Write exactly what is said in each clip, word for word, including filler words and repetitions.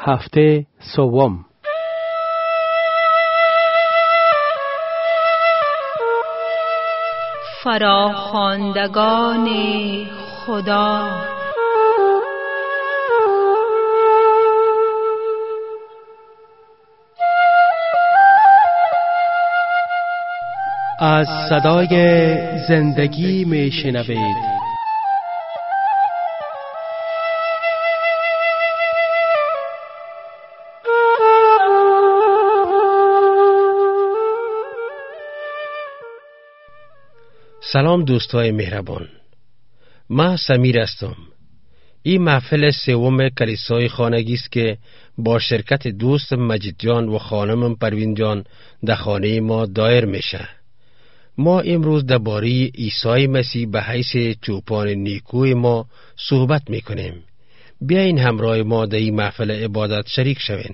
هفته سوم. فراخواندگان خدا. از صدای زندگی می شنوید. سلام دوستای مهربان، من سمیر هستم. این محفل سوم کلیسای خانگی است که با شرکت دوست مجید جان و خانم پروین جان در خانه ما دایر میشه. ما امروز درباره عیسی مسیح به حیث چوپان نیکوی ما صحبت میکنیم. بیاین همراه ما در این محفل عبادت شریک شوین.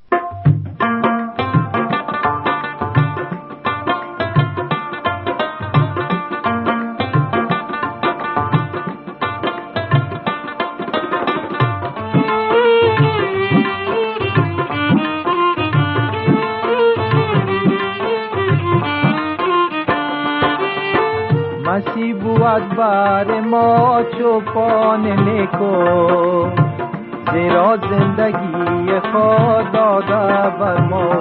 مسیح بود بر ما چوپان نیکو، زیرا زندگی خود داده بر ما،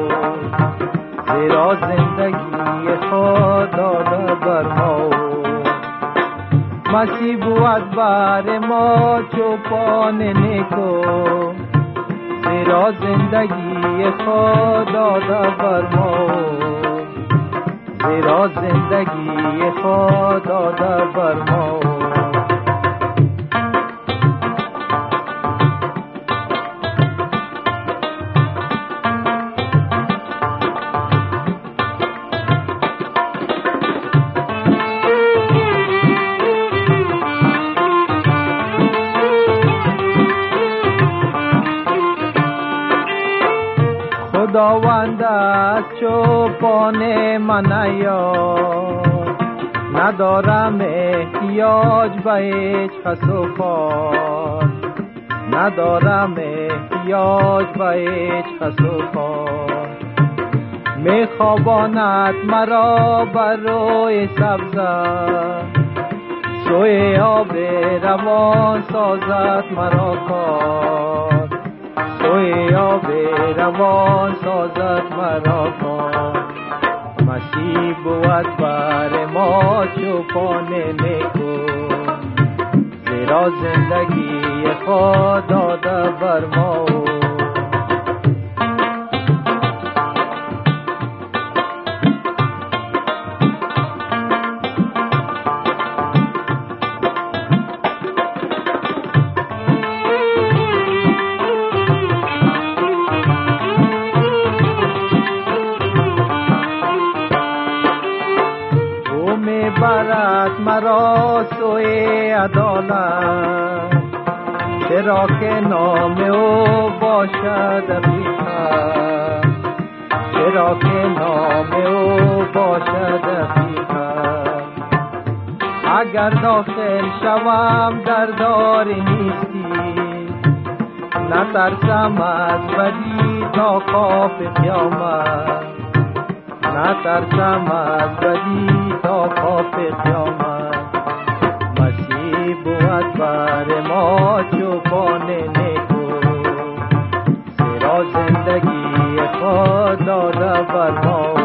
زیرا زندگی خود داده بر ما. مسیح بود بر ما چوپان نیکو، زیرا زندگی خود داده بر ما، زیرا زندگی خود داده بر ما. خداوند از چوپان من یاد، ندارم احتیاج به هیچ کس و کار، ندارم احتیاج به هیچ کس و کار. می خواباند مرا بر روی سبزه، سوی آب روان سازد مرا کار، سوی آب روان سازد مرا کار. مسیح بود بر ما چوپان نیکو، زیرا زندگی خود داده بر ما. برد مرا سوی عدالت، چرا که نام او باشد حقیقت، چرا که نام او باشد حقیقت. اگر داخل شوم در دار نیستی، نترسم از بدی تا خوف قیامت، نترسم از بدی تا خوف قیامت. مسیح بود بر ما چوپان نیکو، زیرا زندگی خود داده بر ما.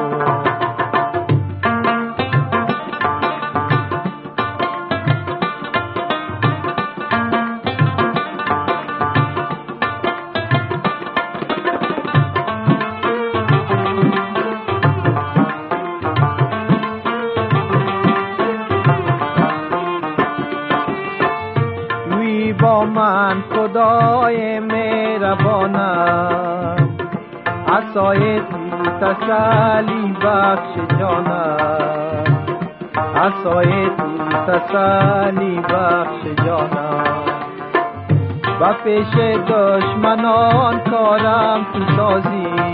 با من خدای مهربانم، عصای تو تسلی بخش جانم، عصای تو تسلی بخش جانم. و پیش دشمنان کارم تو سازی،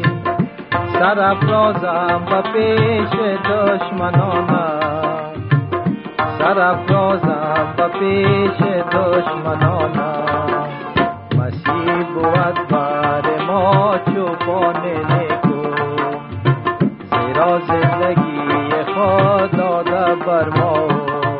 سرافرازم و پیش دشمنانم، سرافرازم و پیش دشمنانم. مسیح بود بود بر ما چوپان نیکو، زیرا زندگی خود داده بر ما.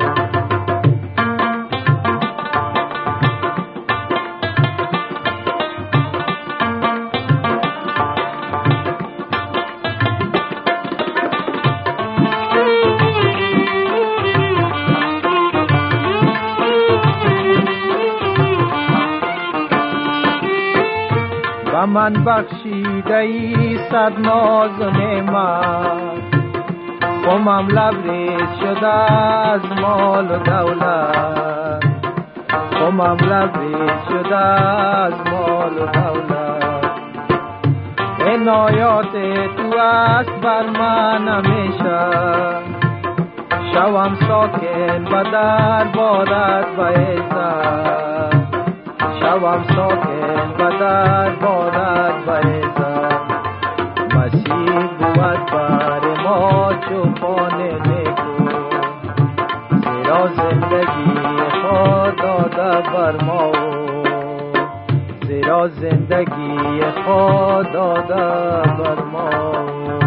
من بخشیده ای صد ناز و نعمت، خمم لبریز شده از مال و دولت، خمم لبریز شده از مال و دولت. عنایات تو است بر من همیشه، شوم ساکن به دربارت و عزت، شوم ساکن به دربارت و عزت. مسیح بود بر ما چوپان نیکو، زیرا زندگی خود داده بر ما، زیرا زندگی خود داده بر ما.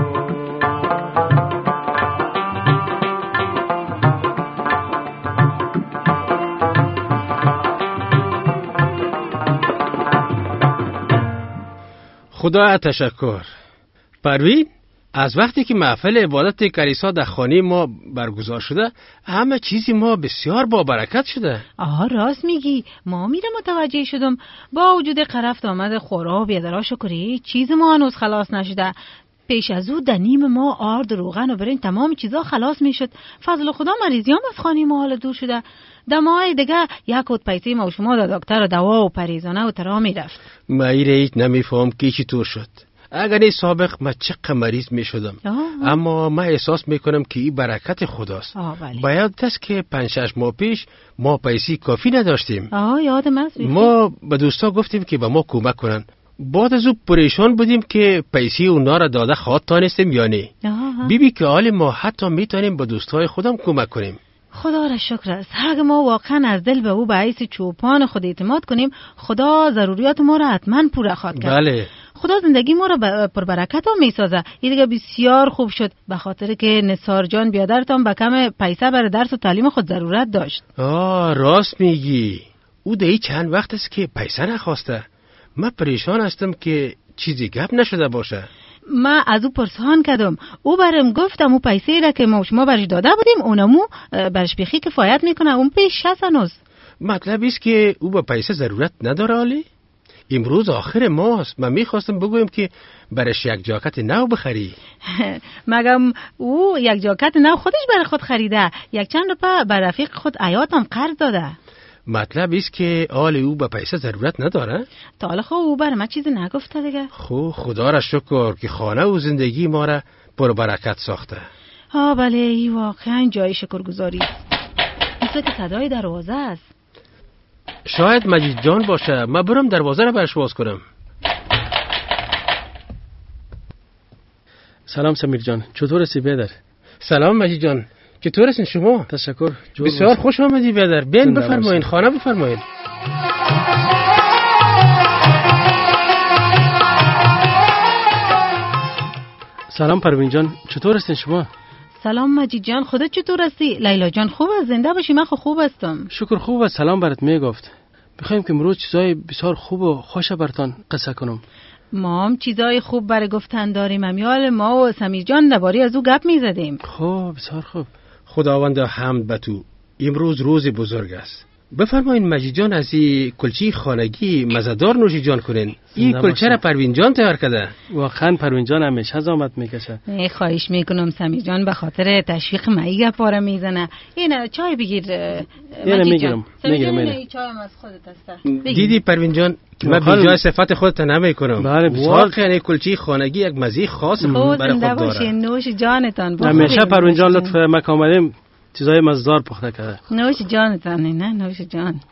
خدا تشکر. پروین، از وقتی که محفل عبادت کلیسا در خانه ما برگزار شده، همه چیزی ما بسیار با برکت شده. آها راست میگی، ما میره متوجه شدم با وجود قرفت آمد خورا و بیادرا شکری چیز ما هنوز خلاص نشده. پیش از او دنیم ما آرد روغن و برین تمام چیزا خلاص میشد. فضل خدا مریضیام از خانه ما حال دور شده. دمای دیگه یک کود پیسه ما و شما دا دکتر و دوا و پریزانه و ترا میرفت. ما ایره هیچ نمیفهم که چی طور شد. اگر این سابق ما چقدر مریض میشدم، اما ما احساس میکنم که این برکت خداست. باید است که پنج شش ماه پیش ما پیسه کافی نداشتیم. آه یادم است. ما به دوستا گفتیم که به ما کمک کنن. بعد از او پریشان بودیم که پیسه اونا را داده خواهد تانستیم یا نه. بی بی که حال ما حتی میتونیم به دوستای خودم کمک کنیم. خدا را شکر است. اگه ما واقعا از دل به او به حیث چوپان خود اعتماد کنیم، خدا ضروریات ما را حتما پورا خواهد کرد. بله. خدا زندگی ما را پر برکت ها میسازه. این دیگه بسیار خوب شد، به خاطر که نثار جان بیادرتان به کم پیسه برای درس و تعلیم خود ضرورت داشت. آه راست میگی. او دیگه چند وقت است که پیسه نخواسته. من پریشان هستم که چیزی گپ نشده باشه. من از او پرسان کردم، او برم گفتم او پیسه را که ما شما برش داده بودیم اونمو برش بیخی کفایت میکنه، اون پیش هست هنوز. مطلب است که او با پیسه ضرورت نداره. علی امروز آخر ماست. من میخواستم بگویم که برش یک جاکت نو بخری. مگم او یک جاکت نو خودش برای خود خریده، یک چند روپه بر رفیق خود عیاتم قرض داده. مطلب است که آل او به پیسه ضرورت نداره. تا حالا خب او برای من چیزی نگفته دیگه. خب خدا را شکر که خانه و زندگی ما را پر برکت ساخته. ها بله، این واقعا جای شکرگزاری است. مثل که صدای دروازه است. شاید مجید جان باشه. من برم دروازه را برش باز کنم. سلام سمیر جان، چطور هستی بیادر؟ سلام مجید جان، چطور هستین شما؟ تشکر. بسیار خوش آمدی بیادر. بیاین بفرمایین، خانه بفرمایین. سلام پروین جان، چطور هستین شما؟ سلام مجید جان، خودت چطور هستی؟ لیلا جان خوب است؟ زنده باشی؟ من خوب هستم. شکر خوب است. سلام برات میگفت. میخوایم که امروز چیزای بسیار خوب و خوش براتون قصه کنم. ما هم چیزای خوب برای گفتن داریم. امیال ما و سمیر جان درباره از او گپ میزدیم. خوب، بسیار خوب. خداوند حمد به تو. امروز روز بزرگ است. بفرمایین مجید جان از این کلچه خانگی مزه‌دار نوشی جان کنین. این کلچه را پروین جان تیار کرده. واقعا پروین جان همیشه زحمت میکشه. خواهش میکنم سمیر جان، به خاطر تشویق مایی گپاره میزنه. این چای بگیر مجید جان. میگیرم میگیرم. چای از خودت است. دیدی پروین جان که من بی جای صفت خودت نمیکنم. بله بسیار. واقعا کلچه خانگی یک مزه خاص برای خود داره. نوش جانتان. همیشه پروین جان لطف ما اومدیم چیزای مزدار پخته کرده. نوش جانتان. نه نوش جان.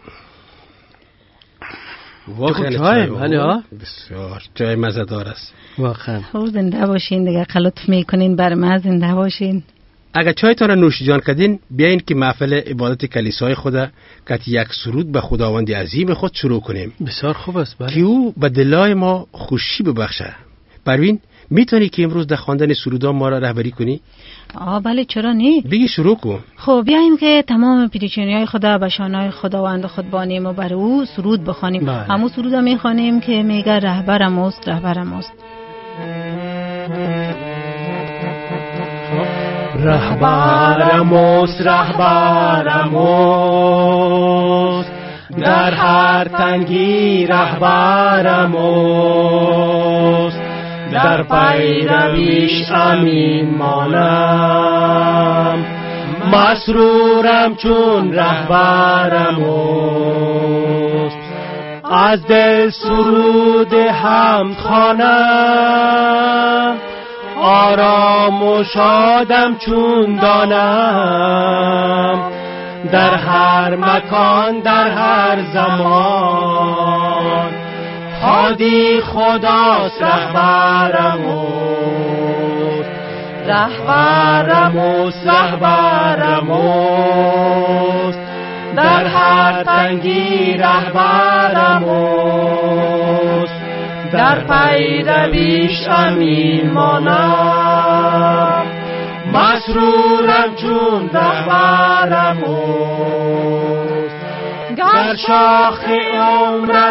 واقعا چای بله ها بسیار چای مزه‌دار است. واقعا. خب زنده باشین دیگه، لطف میکنین بر ما، زنده باشین. اگر چایتان را نوشیجان کردین، بیاین که محفل عبادت کلیسای خدا که یک سرود به خداوند عظیم خود شروع کنیم. بسیار خوب است. بله. که او به دلای ما خوشی ببخشه. پروین، میتونی که امروز در خواندن سرودا ما را رهبری کنی؟ آه بله، چرا نه؟ بگی شروع کن. خب بیاییم که تمام پیرچینی‌های خدا به شانای خداوند خود بانیم و بر او سرود بخوانیم. بله. همون سرود را میخوانیم که میگه رهبرم است، رهبرم است. رهبرم است، رهبرم است، در هر تنگی رهبرم است، در پیرویش امین مانم، مسرورم چون رهبرم است، از دل سرود حمد خوانم، آرام و شادم چون دانم، در هر مکان در هر زمان، هادی خداست رهبرم است، رهبرم است، رهبرم است، در هر تنگی رهبرم است، در پیرویش امین مانم، مسرورم چون رهبرم است، گر شاخ عمرم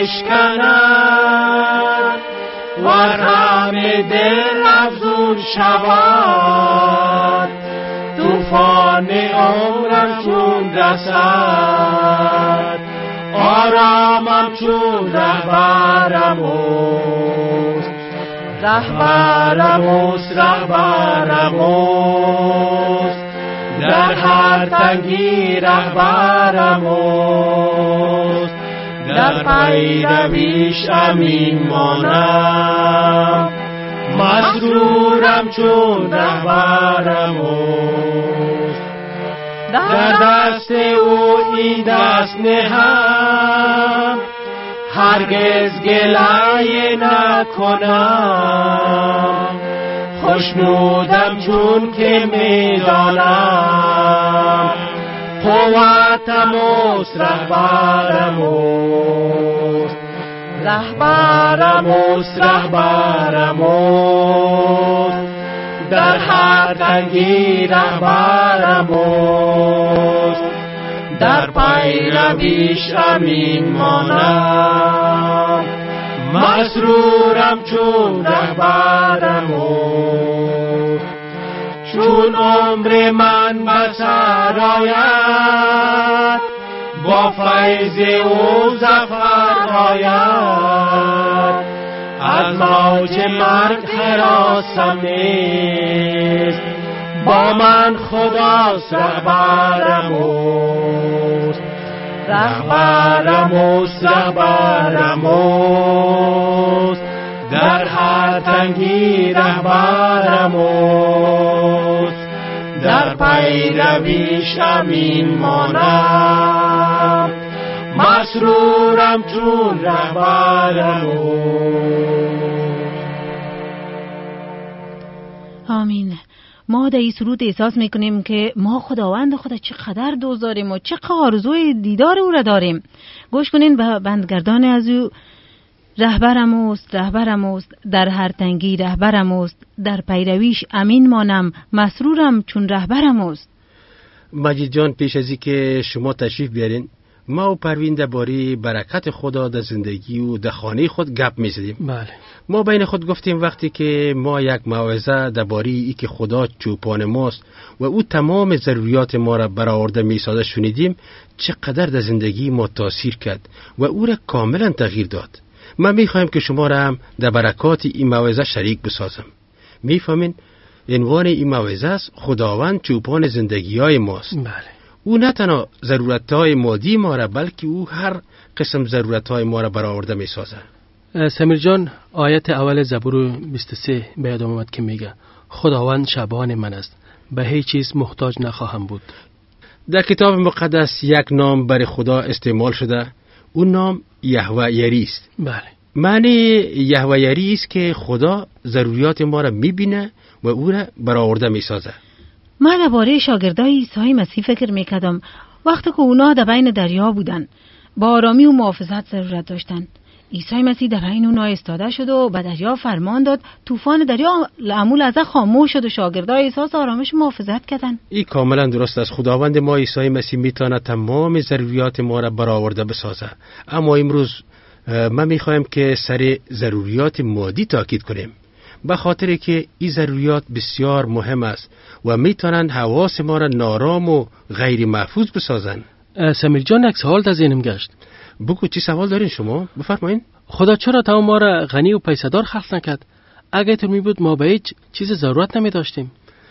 بشکند ور همه دل افزون شود، طوفان عمرم چون رسد، آرامم چون رهبرم است، رهبرم است، رهبرم است، در هر تنگی رهبرم است، در پیرویش امین مانم، مسرورم چون رهبرم است، در دست او این دست نهم، هرگز گلایه نکنم، خوشنودم چون که میدانم، قوتم است، رهبرم است، رهبرم است، رهبرم است، در هر تنگی رهبرم است، در پیرویش امین مانم، مسرورم چون رهبرم است، چون عمر من به سر آید، با فیض او ظفر آید، از موج مرگ هراسم نیست، با من خداست رهبرم است، رهبرم است، رهبرم است، در هر تنگی رهبرم است، در پیرویش امین مانم، مسرورم چون رهبرم است. آمین. ما در این سرود احساس میکنیم که ما خداوند خدا چقدر دوست داریم و چقدر آرزوی دیدار او را داریم. گوش کنین به بندگردان از او. رهبرم است، رهبرم است، در هر تنگی رهبرم است، در پیرویش امین مانم، مسرورم چون رهبرم است. مجید جان، پیش از این که شما تشریف بیارین، ما و پروین درباره برکت خدا در زندگی و در خانه خود گپ می‌زدیم. بله. ما بین خود گفتیم وقتی که ما یک موعظه درباره ای که خدا چوپان ماست و او تمام ضروریات ما را برآورده می‌سازد شنیدیم، چقدر در زندگی ما تاثیر کرد و او را کاملا تغییر داد. من می‌خوایم که شما را هم در برکات این موعظه شریک بسازم. می‌فهمین؟ عنوان این موعظه است خداوند چوپان زندگی‌های ماست. بله. او نه تنها ضرورت‌های مادی ما را بلکه او هر قسم ضرورت‌های ما را برآورده می‌سازد. سمیر جان، آیت اول زبور بیست و سه به یادم آمد که میگه خداوند شبان من است، به هیچ چیز محتاج نخواهم بود. در کتاب مقدس یک نام برای خدا استعمال شده، اون نام یهوه یری است. بله. معنی یهوه یری است که خدا ضروریات ما را می‌بینه و او را برآورده می‌سازد. من درباره شاگردای عیسی مسیح فکر میکردم وقتی که اونا در بین دریا بودن، با آرامی و محافظت ضرورت داشتن. عیسی مسیح در بین اونا ایستاده شد و به دریا فرمان داد، طوفان دریا معمول از خاموش شد و شاگردای احساس آرامش و محافظت کردن. این کاملا درست است. خداوند ما عیسی مسیح میتونه تمام ضروریات ما را برآورده بسازه، اما امروز من میخوایم که سر ضروریات مادی تاکید کنیم، به خاطر که این ضروریات بسیار مهم است و میتونن حواس ما را نارام و غیر محفوظ بسازن. سمیر جان، یک سوال در ذهنم گشت. بگو چی سوال دارین شما؟ بفرمایین. خدا چرا تمام ما را غنی و پیسه‌دار خلق نکرد؟ اگه طور می بود ما به هیچ چیز ضرورت نمی داشتیم.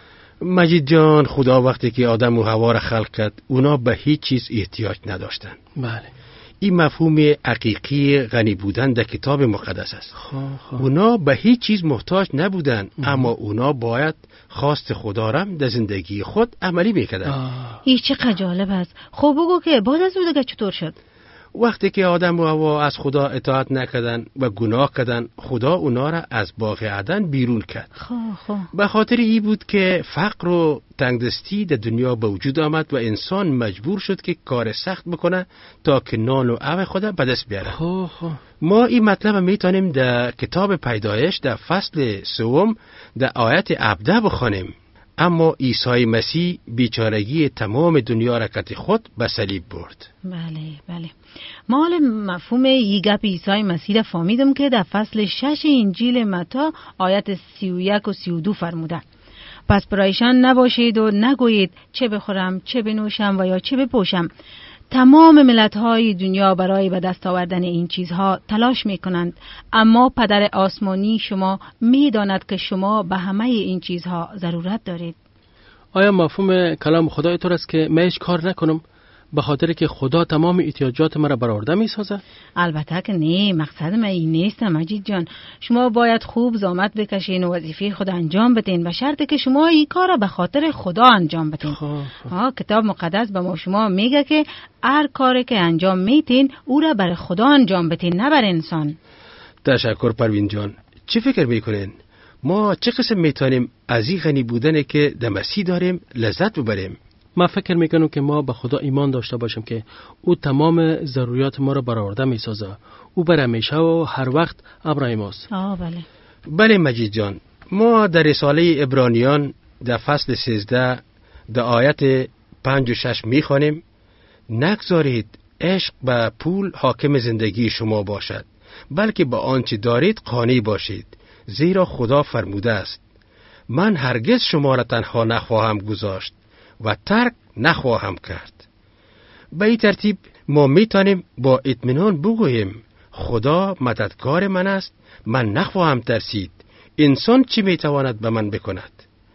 مجید جان، خدا وقتی که آدم و حوا را خلق کرد اونا به هیچ چیز احتیاج نداشتن. بله. این مفهوم حقیقی غنی بودن در کتاب مقدس است. خواه خواه. اونا به هیچ چیز محتاج نبودن، اما اونا باید خواست خدا را در زندگی خود عملی میکردن. این چه جالب است. خب بگو که بعد از اون دیگه چطور شد؟ وقتی که آدم و حوا از خدا اطاعت نکردن و گناه کردن، خدا اونا را از باغ عدن بیرون کرد. خواه خواه. به خاطر ای بود که فقر و تنگدستی در دنیا به وجود آمد و انسان مجبور شد که کار سخت بکنه تا که نان و آب خود به دست بیاره. خواه خواه. ما این مطلب میتونیم در کتاب پیدایش در فصل سوم در آیت هفده بخوانیم. اما عیسی مسیح بیچارگی تمام دنیا را کت خود به صلیب برد. بله بله. ما حال مفهوم ای گپ عیسی مسیح را فهمیدم که در فصل شش انجیل متی آیت سی و یک و سی و دو فرموده: پس پریشان نباشید و نگویید چه بخورم، چه بنوشم و یا چه بپوشم. تمام ملت‌های دنیا برای به دست آوردن این چیزها تلاش می‌کنند، اما پدر آسمانی شما می‌داند که شما به همه این چیزها ضرورت دارید. آیا مفهوم کلام خدا اینطور است که من هیچ کار نکنم به خاطر که خدا تمام احتیاجات مرا برآورده می‌سازه؟ البته که نه، مقصد من این نیست مجید جان. شما باید خوب زحمت بکشین و وظیفه خود انجام بدین، به شرطی که شما این کار را به خاطر خدا انجام بدین. ها، کتاب مقدس به ما شما میگه که هر کاری که انجام میتین او را برای خدا انجام بدین، نه برای انسان. تشکر پروین جان. چی فکر میکنین؟ ما چه قسم میتونیم از این غنی بودن که در مسیح داریم لذت ببریم؟ من فکر میکنم که ما به خدا ایمان داشته باشیم که او تمام ضروریات ما را برآورده میسازه. او بر همیشه و هر وقت ابراهیم است. آه بله. بله مجید جان. ما در رساله عبرانیان در فصل سیزده در آیت پنج و شش میخوانیم: نگذارید عشق به پول حاکم زندگی شما باشد، بلکه با آنچه دارید قانع باشید، زیرا خدا فرموده است: من هرگز شما را تنها نخواهم گذاشت و ترک نخواهم کرد. به این ترتیب ما میتونیم با اطمینان بگوییم خدا مددگار من است، من نخواهم ترسید. انسان چی میتواند به من بکند؟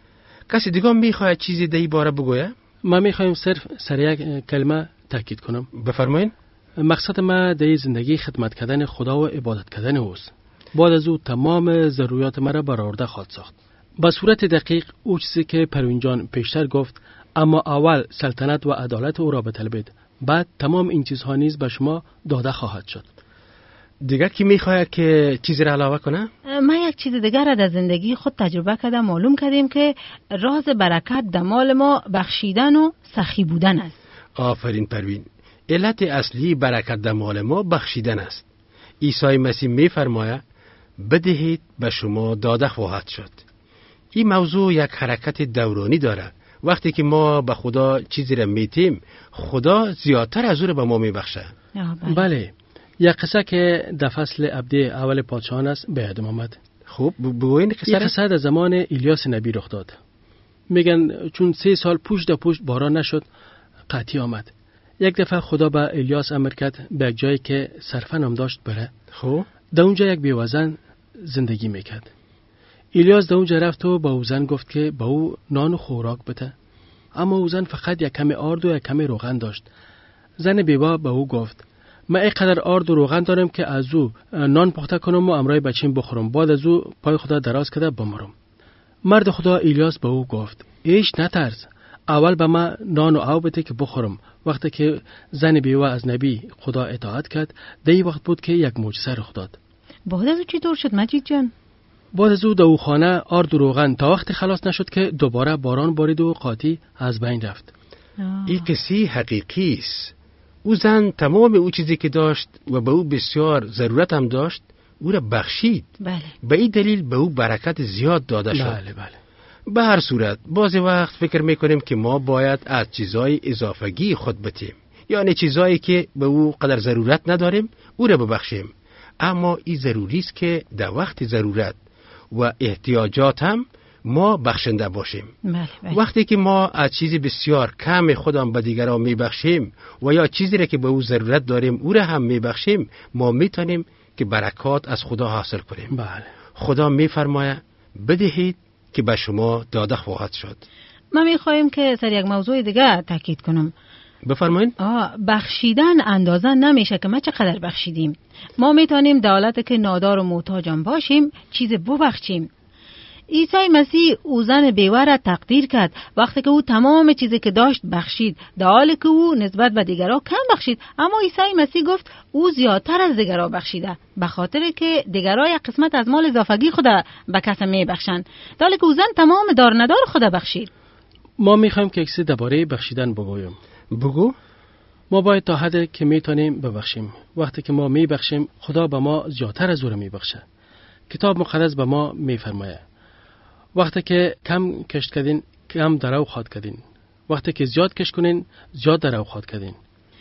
کسی دیگه میخواهد چیزی در این باره بگوید؟ من میخوایم صرف سر یک کلمه تاکید کنم. بفرمایید. مقصد ما در زندگی خدمت کردن خدا و عبادت کردن اوست. بعد از او تمام ضروریات مرا برآورده خواهد ساخت. به صورت دقیق او چیزی که پروین جان پیشتر گفت، اما اول سلطنت و عدالت او را بطلبید، بعد تمام این چیزها نیز به شما داده خواهد شد. دیگه کی میخواد که چیزی را علاوه کنه؟ من یک چیز دیگر را در زندگی خود تجربه کردم. معلوم کردیم که راز برکت در مال ما بخشیدن و سخی بودن است. آفرین پروین. علت اصلی برکت در مال ما بخشیدن است. عیسی مسیح میفرماید بدهید به شما داده خواهد شد. این موضوع یک حرکت دورانی داره. وقتی که ما به خدا چیزی را میتیم، خدا زیادتر از او را به ما میبخشه. بله. بله. یک قصه که در فصل عبده اول پادشاهان است به یادم آمد. خوب بگوین قصه. این قصه در زمان الیاس نبی رخ داد. میگن چون سه سال پشت در پشت باران نشد، قحطی آمد. یک دفعه خدا به الیاس امر کرد به یک جایی که صرفا نام داشت بره. خب در اونجا یک بیوه‌زن زندگی میکرد. الیاس در اونجا رفت و با او زن گفت که با او نان و خوراک بده. اما او زن فقط یک کمی آرد و یک کمی روغن داشت. زن بیوه به او گفت من اینقدر آرد و روغن دارم که از او نان پخته کنم و امرای بچیم بخورم، بعد از او پای خدا دراز کرده بمرم. مرد خدا الیاس به او گفت ایش نترس، اول به من نان و آب بده که بخورم. وقتی که زن بیوه از نبی خدا اطاعت کرد، دی وقت بود که یک معجزه رخ داد. بعد از او چی طور شد مجید جان؟ بعد از او دو خانه آرد و روغن تا وقت خلاص نشد که دوباره باران بارید و قاطی از بین رفت. این قصه حقیقی است. او زن تمام او چیزی که داشت و به او بسیار ضرورت هم داشت او را بخشید. بله. به این دلیل به او برکت زیاد داده شد. بله بله. به هر صورت بعضی وقت فکر میکنیم که ما باید از چیزای اضافگی خود بتیم، یعنی چیزایی که به او قدر ضرورت نداریم او را ببخشیم. اما این ضروری است که در وقت ضرورت و احتیاجات هم ما بخشنده باشیم. بله بله. وقتی که ما از چیزی بسیار کم خودم به دیگران میبخشیم و یا چیزی را که به او ضرورت داریم او را هم میبخشیم، ما میتونیم که برکات از خدا حاصل کنیم. بله. خدا میفرماید بدهید که به شما داده خواهد شد. ما میخوایم که سر یک موضوع دیگه تاکید کنم. بفرمایید. آه بخشیدن اندازه نمیشه که ما چقدر بخشیدیم. ما میتونیم در حالتی که نادار و محتاجم باشیم چیز ببخشیم. عیسی مسیح او زن بیوه را تقدیر کرد وقتی که او تمام چیزی که داشت بخشید، در حالی که او نسبت به دیگران کم بخشید. اما عیسی مسیح گفت او زیادتر از دیگران بخشیده، به خاطر که دیگران یک قسمت از مال اضافگی خود به کس میبخشند، در حالی که او زن تمام دار ندار خود بخشید. ما میخوایم که کسی درباره بخشیدن بگویم. بگو. ما باید تا حدی که میتونیم ببخشیم. وقتی که ما میبخشیم خدا به ما زیادتر از او میبخشه. کتاب مقدس به ما میفرماید وقتی که کم کشت کردین کم درو خواد کردین، وقتی که زیاد کشت کنین زیاد درو خواد کردین.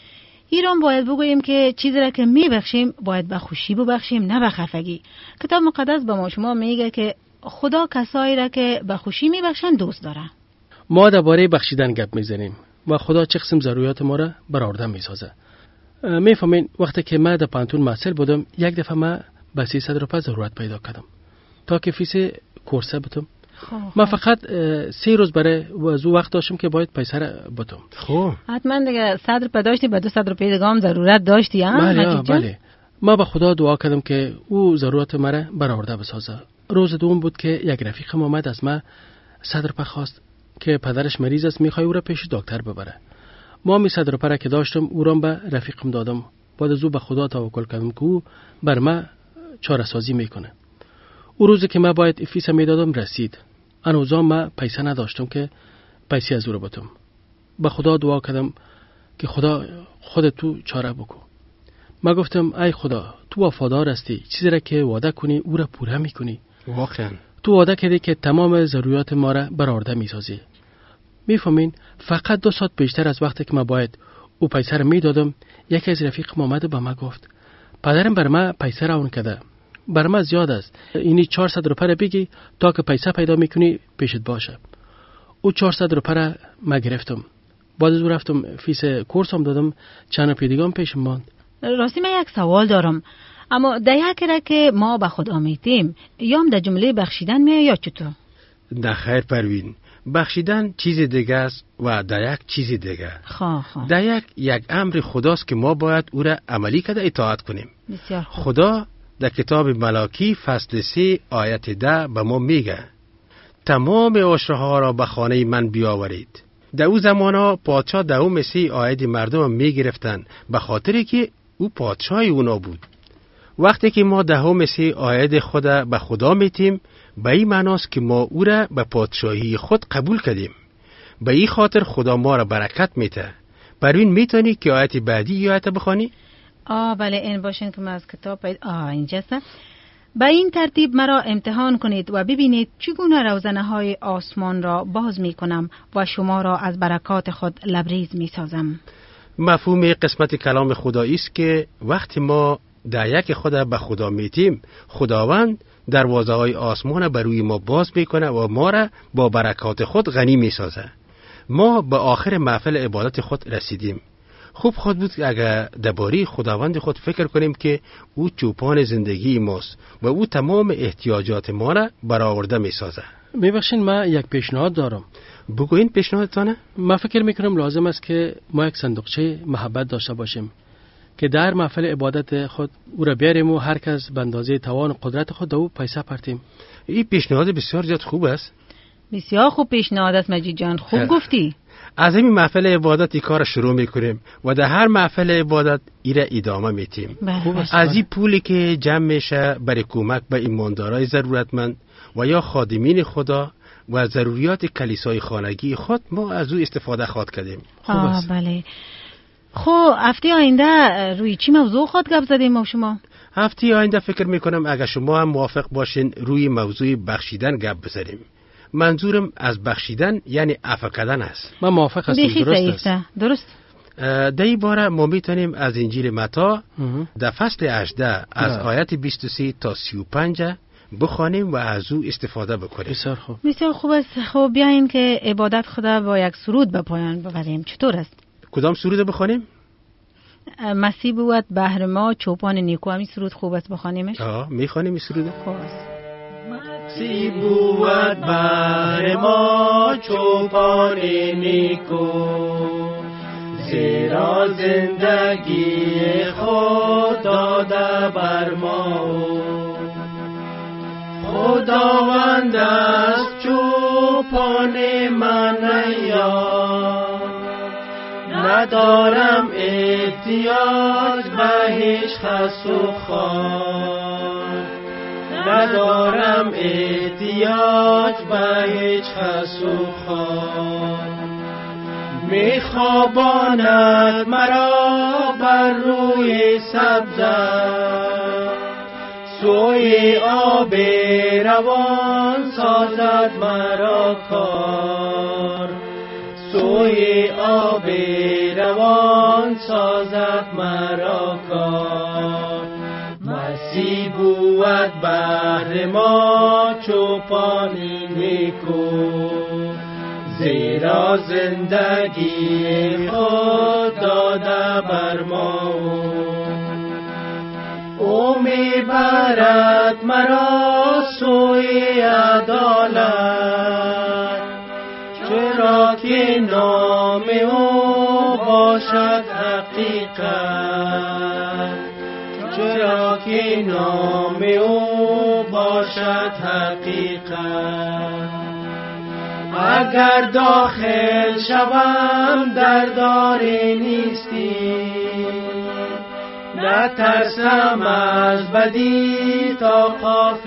ایران باید بگوییم که چیزی را که میبخشیم باید به خوشی ببخشیم، نه به خفگی. کتاب مقدس به ما شما میگه که خدا کسایی را که به خوشی میبخشن دوست داره. ما درباره بخشیدن گپ میزنیم و خدا چه قسم ضروریات ما را برآورده میسازه. میفهمین وقتی که من در پانتون محصل بودم یک دفعه من به سیصد روپیه ضرورت پیدا کردم تا که فیس کورس بتم. من فقط سه روز برای وضو وقت داشتم که باید پیسه را بتم. خب حتما دیگه صد روپیه داشتی، به دویست روپیه دیگه هم ضرورت داشتی ها؟ بله بله. ما به خدا دعا کردم که او ضرورت مرا برآورده بسازه. روز دوم بود که یک رفیق اومد از من صد روپیه خواست که پدرش مریض است، میخوای او را پیش دکتر ببره. ما می صد روپیه که داشتم او را به رفیقم دادم. بعد از او به خدا توکل کردم که او بر من چاره سازی میکنه. او روزی که من باید فیس میدادم رسید. هنوزم من پیسه نداشتم که پیسه از او رو بتم. به خدا دعا کردم که خدا خودت تو چاره بکو. من گفتم ای خدا تو وفادار هستی، چیزی را که وعده کنی او را پوره میکنی. واقعا تو وعده کردی که تمام ضروریات ما را برآورده میسازی. میفهمین فقط دو ساعت بیشتر از وقتی که من باید او پیسه را میدادم، یکی از رفیق اومد به من گفت پدرم بر من پیسه راون کرده، بر من زیاد است، اینی چهارصد روپیه بگی تا که پیسه پیدا میکنی پیشت باشه. او چهارصد روپیه ما گرفتم. بعد از او رفتم فیس کورسم دادم، چند روپیه دیگه هم پیشم ماند. راستی من یک سوال دارم، اما در یک را که ما به خدا میتیم یا هم در جمله بخشیدن میه یا چطور؟ نه خیر پروین، بخشیدن چیز دیگه است و در یک چیز دیگه. خواه خواه. در یک یک امر خداست که ما باید او را عملی کرده اطاعت کنیم. بسیار خوب. خدا در کتاب ملاکی فصل سه آیت ده به ما میگه تمام عشرها را به خانه من بیاورید. در او زمانا پادشاه در او مثل آید مردم میگرفتن به خاطر که او پادشاه اونا بود. وقتی که ما ده مثل آید خود به خدا میتیم به این معناست که ما او را به پادشاهی خود قبول کردیم. به این خاطر خدا ما را برکت میته. پروین میتونی که آیت بعدی یا آیت بخوانی؟ آه بله این باشین که من از کتاب پید آه اینجاست. به این ترتیب مرا امتحان کنید و ببینید چگونه روزنه های آسمان را باز می کنم و شما را از برکات خود لبریز می سازم. مفهوم قسمت کلام خدایی است که وقتی ما در یک خدا به خدا میتیم، خداوند دروازه های آسمان بر روی ما باز میکنه و ما را با برکات خود غنی میسازه. ما به آخر محفل عبادت خود رسیدیم. خوب خود بود اگر درباره خداوند خود فکر کنیم که او چوپان زندگی ماست و او تمام احتیاجات ما را برآورده میسازه. میبخشین من یک پیشنهاد دارم. بگو این پیشنهادتانه؟ من فکر میکنم لازم است که ما یک صندوقچه محبت داشته باشیم که در محفل عبادت خود او را بیاریم و هر کس به اندازه توان و قدرت خود او پیسه پرتیم. این پیشنهاد بسیار زیاد خوب است. بسیار خوب پیشنهاد است مجید جان، خوب گفتی. از همین محفل عبادت کار شروع میکنیم و در هر محفل عبادت ایره ادامه میتیم. از این پولی که جمع میشه برای کمک به ایماندارای ضرورتمند و یا خادمین خدا و ضروریات کلیسای خانگی خود ما از او استفاده خواهد کردیم. خوب است. بله. خب هفته آینده روی چی موضوع خود گپ زدیم ما شما؟ هفته آینده فکر میکنم اگر شما هم موافق باشین روی موضوع بخشیدن گپ بزنیم. منظورم از بخشیدن یعنی عفو کردن است. من موافق هستم. درست است. درست. در این باره ما میتونیم از انجیل متی در فصل هجده از آیت بیست و سه تا سی و پنج بخوانیم و از او استفاده بکنیم. بسیار خوب. بسیار خوب است. خب بیاین که عبادت خدا با یک سرود به پایان ببریم. چطور است؟ کدام سرود بخوانیم؟ مسیح بود بهر ما چوپان نیکو. همین سرود خوب است بخوانیمش؟ آه میخوانیم این سرود. خوب است. مسیح بود بهر ما چوپان نیکو، زیرا زندگی خود داده بر ما. خداوند است چوپان من یار، ندارم احتیاج به هیچ خس و خار، ندارم احتیاج به هیچ خس و خار. می خواباند مرا بر روی سبزه، سوی آب روان سازد مرا کار، سوی آب روان سازد مرا کار. مسیح بود بهر ما چوپان نیکو، زیرا زندگی خود داده بر ما. او میبرد مرا سوی عدالت، چرا که نام او باشد حقیقت، چرا که نام او باشد حقیقت. اگر داخل شوم در دار نیستی، نترسم از بدی تا قاف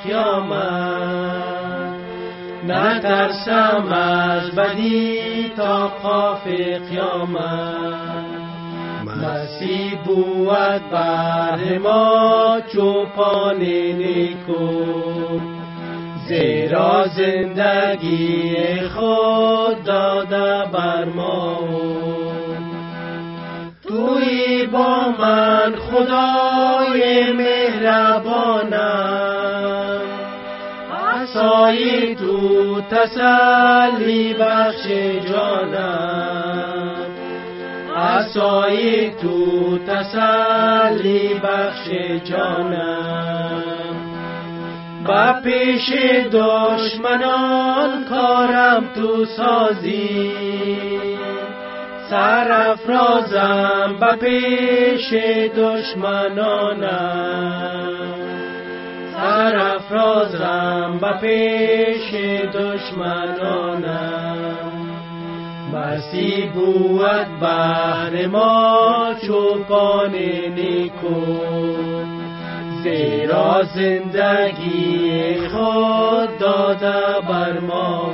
قیامت، نترسم از بدی تا قاف قیامت. مسیح بود بر ما چوپان نیکو، زیرا زندگی خود داده بر ما. توی با من خدای مهربانم، عصای تو تسلی بخش جانم، عصای تو تسلی بخش جانم. با پیش دشمنان کارم تو سازی، سرافرازم با پیش دشمنانم، سرافرازم با پیش دشمنانم. مسیح بود بهر ما چوپان نیکو، زیرا زندگی خود داده بر ما.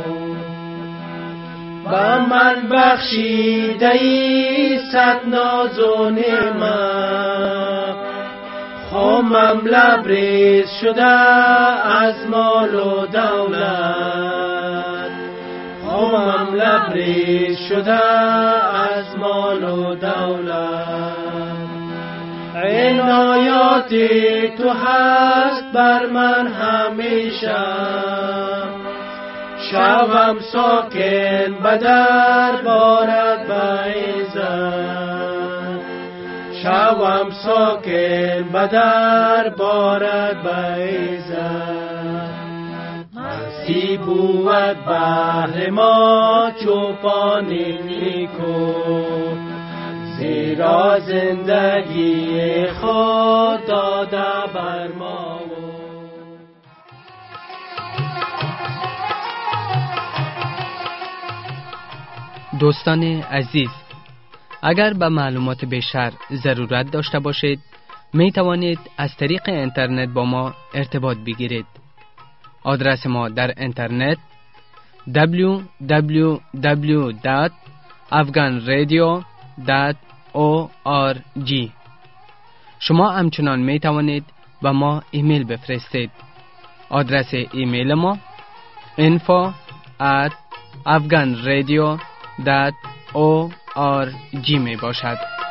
با من بخشیده ای صد ناز و نعمت، خمم لبریز شده از مال و دولت، خمم لبریز شده از مال و دولت. عنایات تو هست بر من همیشه، شوم ساکن به دربارت به عزت، شوم ساکن به دربارت به عزت. مسیح بود بهر ما چوپان نیکو، زیرا زندگی خود داده بر ما. دوستان عزیز، اگر به معلومات بیشتر ضرورت داشته باشید می توانید از طریق اینترنت با ما ارتباط بگیرید. آدرس ما در اینترنت دبلیو دبلیو دبلیو دات افغان رادیو دات او آر جی. شما همچنان می توانید به ما ایمیل بفرستید. آدرس ایمیل ما info at afghanradio dot org می باشد.